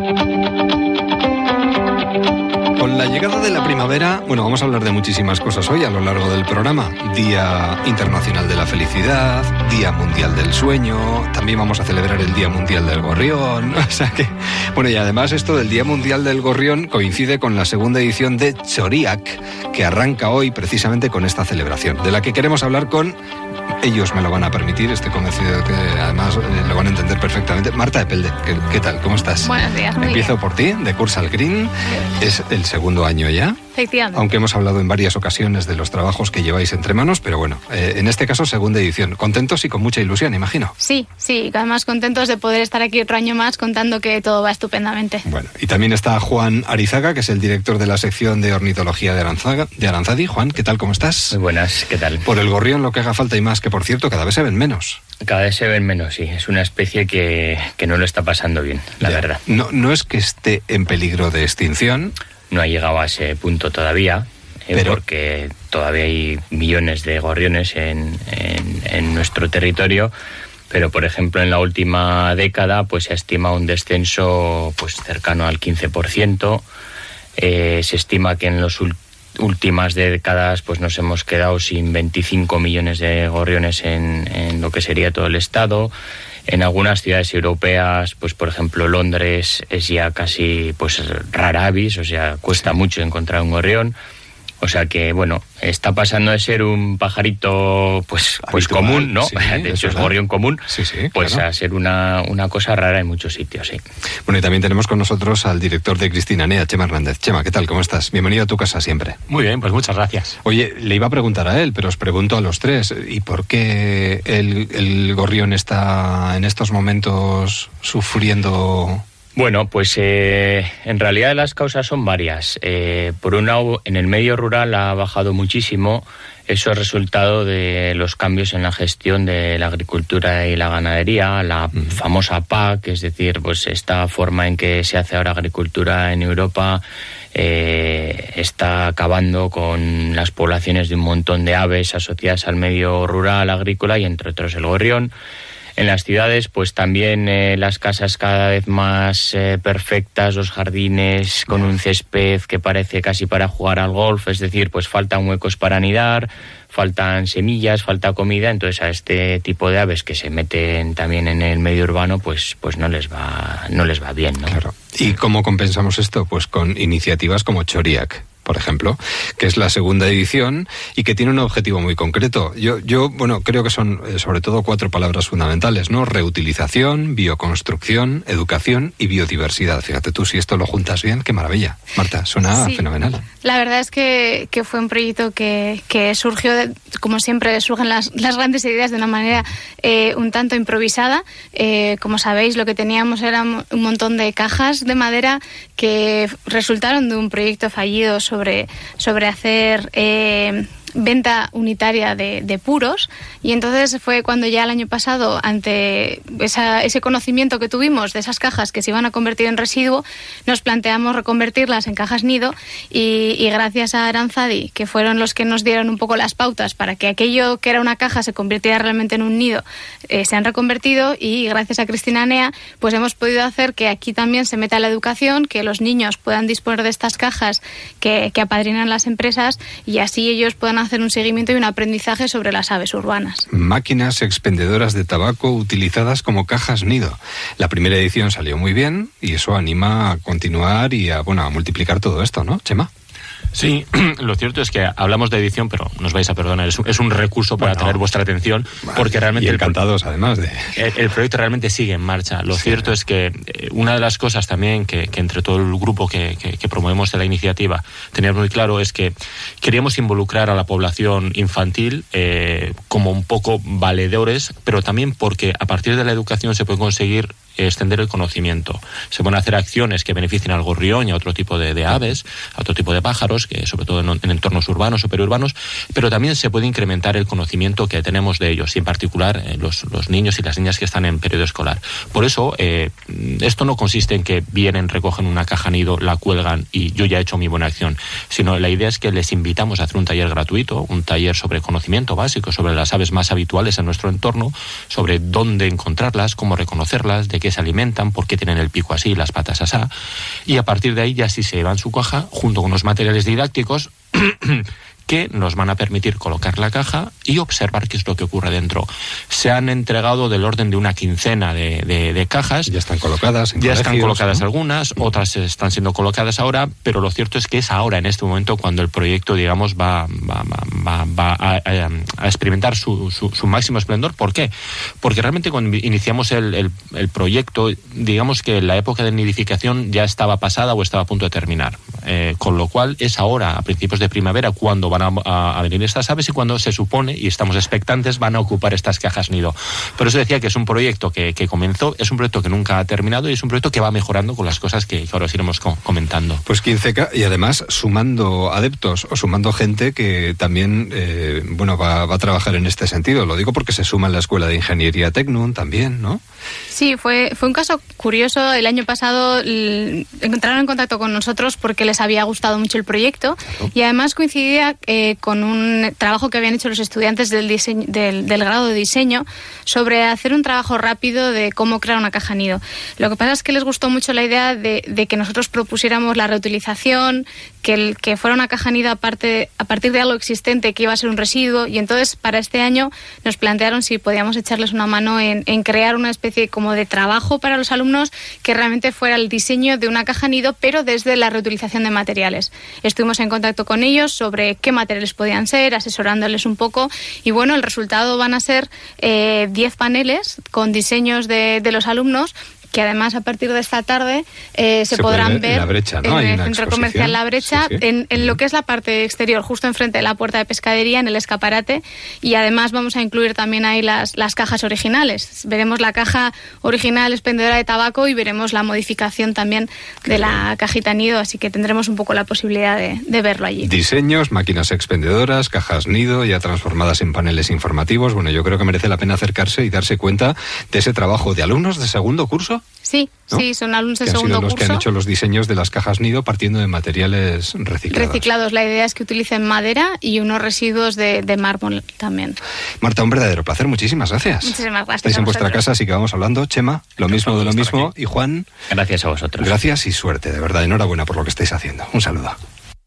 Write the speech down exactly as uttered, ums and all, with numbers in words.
Con la llegada de la primavera, bueno, vamos a hablar de muchísimas cosas hoy a lo largo del programa. Día Internacional de la Felicidad, Día Mundial del Sueño, también vamos a celebrar el Día Mundial del Gorrión, o sea que... Bueno, y además esto del Día Mundial del Gorrión coincide con la segunda edición de Txoriak, que arranca hoy precisamente con esta celebración, de la que queremos hablar con... Ellos me lo van a permitir, estoy convencido de que además eh, lo van a entender perfectamente. Marta Epelde, ¿qué, qué tal? ¿Cómo estás? Buenos días, muy Empiezo bien. por ti, de Cursal Green. Es el segundo año ya. Efectivamente. Aunque hemos hablado en varias ocasiones de los trabajos que lleváis entre manos, pero bueno, eh, en este caso segunda edición. Contentos y con mucha ilusión, imagino. Sí, sí, además contentos de poder estar aquí otro año más contando que todo va estupendamente. Bueno, y también está Juan Arizaga, que es el director de la sección de ornitología de, Aranzaga, de Aranzadi. Juan, ¿qué tal? ¿Cómo estás? Muy buenas, ¿qué tal? Por el gorrión lo que haga falta y más, que por cierto cada vez se ven menos. Cada vez se ven menos, sí. Es una especie que, que no lo está pasando bien, la Ya. verdad. No, no es que esté en peligro de extinción. No ha llegado a ese punto todavía, eh, Pero... porque todavía hay millones de gorriones en, en, en nuestro territorio, pero por ejemplo en la última década pues se estima un descenso pues cercano al quince por ciento. Eh, se estima que en las últimas décadas pues nos hemos quedado sin veinticinco millones de gorriones en, en lo que sería todo el estado. En algunas ciudades europeas, pues por ejemplo Londres es ya casi pues rara avis, o sea, cuesta mucho encontrar un gorrión. O sea que, bueno, está pasando de ser un pajarito pues, pues Habitual, común, ¿no? sí, de hecho es verdad. gorrión común, Sí, sí, pues claro. a ser una, una cosa rara en muchos sitios, sí. Bueno, y también tenemos con nosotros al director de Cristina Nea, Chema Hernández. Chema, ¿qué tal? ¿Cómo estás? Bienvenido a tu casa siempre. Muy bien, pues muchas gracias. Oye, le iba a preguntar a él, pero os pregunto a los tres, ¿y por qué el, el gorrión está en estos momentos sufriendo? Bueno, pues eh, en realidad las causas son varias. Eh, por un lado, en el medio rural ha bajado muchísimo. Eso es resultado de los cambios en la gestión de la agricultura y la ganadería, la uh-huh. famosa P A C, es decir, pues esta forma en que se hace ahora agricultura en Europa eh, está acabando con las poblaciones de un montón de aves asociadas al medio rural agrícola y entre otros el gorrión. En las ciudades, pues también eh, las casas cada vez más eh, perfectas, los jardines con un césped que parece casi para jugar al golf, es decir, pues faltan huecos para anidar, faltan semillas, falta comida, entonces a este tipo de aves que se meten también en el medio urbano, pues pues no les va no les va bien, ¿no? Claro. ¿Y cómo compensamos esto? Pues con iniciativas como Txoriak, por ejemplo, que es la segunda edición y que tiene un objetivo muy concreto. Yo, yo bueno, creo que son eh, sobre todo cuatro palabras fundamentales, ¿no? Reutilización, bioconstrucción, educación y biodiversidad. Fíjate tú, si esto lo juntas bien, qué maravilla. Marta, suena sí. fenomenal. La verdad es que, que fue un proyecto que, que surgió, de, como siempre surgen las, las grandes ideas de una manera eh, un tanto improvisada. Eh, como sabéis, lo que teníamos era un montón de cajas de madera que resultaron de un proyecto fallido sobre, sobre hacer eh, venta unitaria de, de puros, y entonces fue cuando ya el año pasado, ante esa, ese conocimiento que tuvimos de esas cajas que se iban a convertir en residuo, nos planteamos reconvertirlas en cajas nido y, y gracias a Aranzadi, que fueron los que nos dieron un poco las pautas para que aquello que era una caja se convirtiera realmente en un nido, eh, se han reconvertido, y gracias a Cristina Nea pues hemos podido hacer que aquí también se meta la educación, que los niños puedan disponer de estas cajas que, que apadrinan las empresas, y así ellos puedan hacer un seguimiento y un aprendizaje sobre las aves urbanas. Máquinas expendedoras de tabaco utilizadas como cajas nido. La primera edición salió muy bien y eso anima a continuar y a, bueno, a multiplicar todo esto, ¿no, Chema? Sí, lo cierto es que hablamos de edición, pero nos vais a perdonar, es un, es un recurso para bueno, tener vuestra atención, porque realmente... Y encantados, el, además de... El, el proyecto realmente sigue en marcha. Lo sí. cierto es que eh, una de las cosas también que, que entre todo el grupo que, que, que promovemos de la iniciativa teníamos muy claro es que queríamos involucrar a la población infantil eh, como un poco valedores, pero también porque a partir de la educación se puede conseguir extender el conocimiento. Se pueden hacer acciones que beneficien al gorrión y a otro tipo de, de aves, a otro tipo de pájaros, que sobre todo en, en entornos urbanos o periurbanos, pero también se puede incrementar el conocimiento que tenemos de ellos, y en particular eh, los, los niños y las niñas que están en periodo escolar. Por eso, eh, esto no consiste en que vienen, recogen una caja nido, la cuelgan y yo ya he hecho mi buena acción, sino la idea es que les invitamos a hacer un taller gratuito, un taller sobre conocimiento básico, sobre las aves más habituales en nuestro entorno, sobre dónde encontrarlas, cómo reconocerlas, de qué se alimentan, por qué tienen el pico así, las patas así, y a partir de ahí ya sí se llevan su caja junto con los materiales didácticos que nos van a permitir colocar la caja y observar qué es lo que ocurre dentro. Se han entregado del orden de una quincena de, de, de cajas. Ya están colocadas. En ya colegios, están colocadas, ¿no? Algunas, Mm. otras están siendo colocadas ahora, pero lo cierto es que es ahora, en este momento, cuando el proyecto, digamos, va, va, va, va a, a, a experimentar su, su, su máximo esplendor. ¿Por qué? Porque realmente cuando iniciamos el, el, el proyecto, digamos que la época de nidificación ya estaba pasada o estaba a punto de terminar. Eh, con lo cual es ahora, a principios de primavera, cuando van a, a, a venir estas aves y cuando se supone, y estamos expectantes, van a ocupar estas cajas nido. Por eso decía que es un proyecto que, que comenzó, es un proyecto que nunca ha terminado y es un proyecto que va mejorando con las cosas que, que ahora os iremos co- comentando. Pues quince K, y además sumando adeptos o sumando gente que también eh, bueno va, va a trabajar en este sentido. Lo digo porque se suma en la Escuela de Ingeniería Tecnun también, ¿no? Sí, fue, fue un caso curioso. El año pasado l- entraron en contacto con nosotros porque les había gustado mucho el proyecto, claro. Y además coincidía eh, con un trabajo que habían hecho los estudiantes del, diseño, del, del grado de diseño sobre hacer un trabajo rápido de cómo crear una caja nido. Lo que pasa es que les gustó mucho la idea de, de que nosotros propusiéramos la reutilización, que, el, que fuera una caja nido aparte, a partir de algo existente que iba a ser un residuo, y entonces para este año nos plantearon si podíamos echarles una mano en, en crear una especie como de trabajo para los alumnos que realmente fuera el diseño de una caja nido, pero desde la reutilización de materiales. Estuvimos en contacto con ellos sobre qué materiales podían ser, asesorándoles un poco, y bueno, el resultado van a ser eh, diez paneles con diseños de, de los alumnos, que además a partir de esta tarde eh, se, se podrán ver en, la brecha, ¿no? en Hay el una centro comercial La Brecha, sí, sí. En, en lo que es la parte exterior, justo enfrente de la puerta de pescadería, en el escaparate, y además vamos a incluir también ahí las, las cajas originales. Veremos la caja original expendedora de tabaco y veremos la modificación también de la cajita nido, así que tendremos un poco la posibilidad de, de verlo allí. Diseños, máquinas expendedoras, cajas nido ya transformadas en paneles informativos. Bueno, yo creo que merece la pena acercarse y darse cuenta de ese trabajo de alumnos de segundo curso. Sí, ¿no? Sí, son alumnos de que segundo han sido los curso. que han hecho los diseños de las cajas nido partiendo de materiales reciclados. Reciclados. La idea es que utilicen madera y unos residuos de, de mármol también. Marta, un verdadero placer. Muchísimas gracias. Muchísimas gracias. Estáis en vuestra casa, así que vamos hablando. Chema, lo mismo de lo mismo. Aquí. Y Juan. Gracias a vosotros. Gracias y suerte, de verdad. Enhorabuena por lo que estáis haciendo. Un saludo.